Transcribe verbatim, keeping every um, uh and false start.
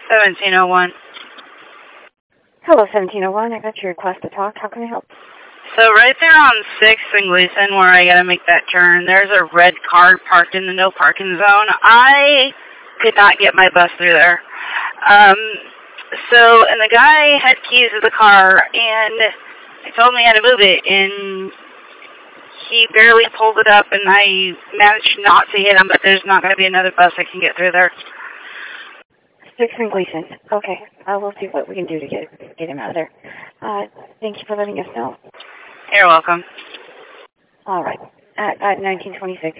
seventeen oh one. Hello, seventeen oh one. I got your request to talk. How can I help? So right there on sixth and Gleason, where I gotta make that turn, there's a red car parked in the no parking zone. I could not get my bus through there. Um, so, and the guy had keys to the car, and he told me how to move it, and he barely pulled it up, and I managed not to hit him, but there's not going to be another bus I can get through there. sixth and Gleason. Okay. I will see what we can do to get get him out of there. Uh, thank you for letting us know. You're welcome. All right. At, at nineteen twenty-six.